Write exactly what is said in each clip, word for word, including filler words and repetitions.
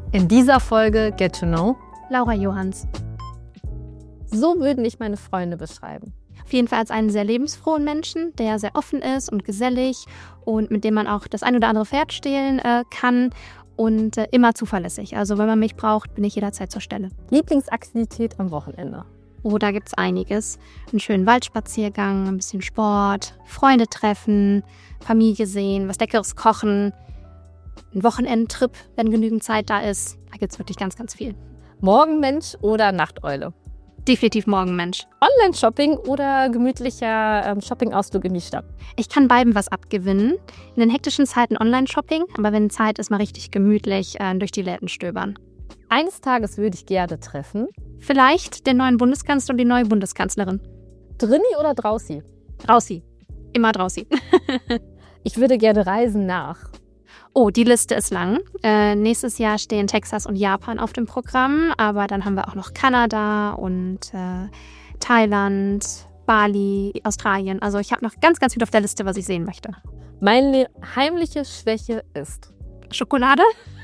In dieser Folge Get to Know Laura Johanns. So würden dich meine Freunde beschreiben. Auf jeden Fall als einen sehr lebensfrohen Menschen, der sehr offen ist und gesellig und mit dem man auch das ein oder andere Pferd stehlen äh, kann und äh, immer zuverlässig. Also wenn man mich braucht, bin ich jederzeit zur Stelle. Lieblingsaktivität am Wochenende? Oh, da gibt's einiges. Einen schönen Waldspaziergang, ein bisschen Sport, Freunde treffen, Familie sehen, was Leckeres kochen, ein Wochenendtrip, wenn genügend Zeit da ist. Da gibt's wirklich ganz, ganz viel. Morgenmensch oder Nachteule? Definitiv Morgenmensch. Online-Shopping oder gemütlicher ähm, Shopping-Ausflug in die Stadt? Ich kann beiden was abgewinnen. In den hektischen Zeiten Online-Shopping, aber wenn Zeit ist, mal richtig gemütlich äh, durch die Läden stöbern. Eines Tages würde ich gerne treffen. Vielleicht den neuen Bundeskanzler und die neue Bundeskanzlerin. Drinni oder draußen? Draußen. Immer draußen. Ich würde gerne reisen nach. Oh, die Liste ist lang. Äh, nächstes Jahr stehen Texas und Japan auf dem Programm, aber dann haben wir auch noch Kanada und äh, Thailand, Bali, Australien. Also ich habe noch ganz, ganz viel auf der Liste, was ich sehen möchte. Meine heimliche Schwäche ist Schokolade?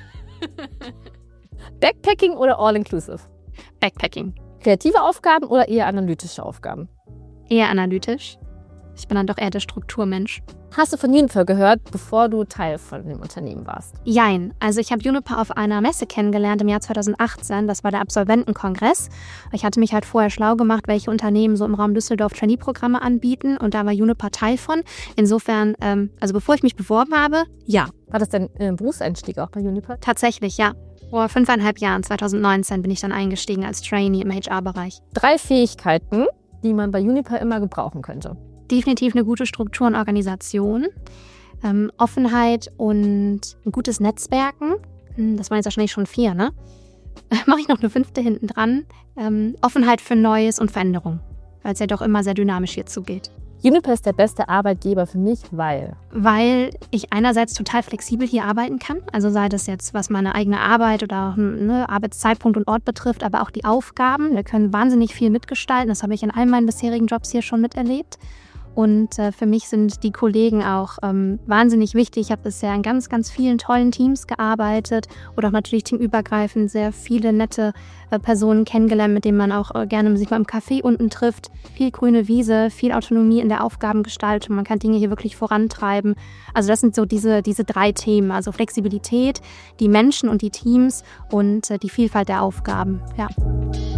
Backpacking oder All-Inclusive? Backpacking. Kreative Aufgaben oder eher analytische Aufgaben? Eher analytisch. Ich bin dann doch eher der Strukturmensch. Hast du von Juniper gehört, bevor du Teil von dem Unternehmen warst? Jein. Also ich habe Juniper auf einer Messe kennengelernt im Jahr zweitausendachtzehn. Das war der Absolventenkongress. Ich hatte mich halt vorher schlau gemacht, welche Unternehmen so im Raum Düsseldorf Trainee-Programme anbieten. Und da war Juniper Teil von. Insofern, ähm, also bevor ich mich beworben habe, ja. War das dein äh, Berufseinstieg auch bei Juniper? Tatsächlich, ja. Vor fünfeinhalb Jahren, zweitausendneunzehn, bin ich dann eingestiegen als Trainee im H R-Bereich. Drei Fähigkeiten, die man bei Juniper immer gebrauchen könnte. Definitiv eine gute Struktur und Organisation, ähm, Offenheit und ein gutes Netzwerken. Das waren jetzt wahrscheinlich schon vier, ne? Mache ich noch eine fünfte hinten dran. Ähm, Offenheit für Neues und Veränderung, weil es ja doch immer sehr dynamisch hier zugeht. Juniper ist der beste Arbeitgeber für mich, weil? Weil ich einerseits total flexibel hier arbeiten kann, also sei das jetzt, was meine eigene Arbeit oder ne, Arbeitszeitpunkt und Ort betrifft, aber auch die Aufgaben. Wir können wahnsinnig viel mitgestalten, das habe ich in all meinen bisherigen Jobs hier schon miterlebt. Und äh, für mich sind die Kollegen auch ähm, wahnsinnig wichtig. Ich habe bisher in ganz, ganz vielen tollen Teams gearbeitet oder auch natürlich teamübergreifend sehr viele nette äh, Personen kennengelernt, mit denen man auch äh, gerne sich mal im Café unten trifft. Viel grüne Wiese, viel Autonomie in der Aufgabengestaltung. Man kann Dinge hier wirklich vorantreiben. Also das sind so diese, diese drei Themen. Also Flexibilität, die Menschen und die Teams und äh, die Vielfalt der Aufgaben. Ja.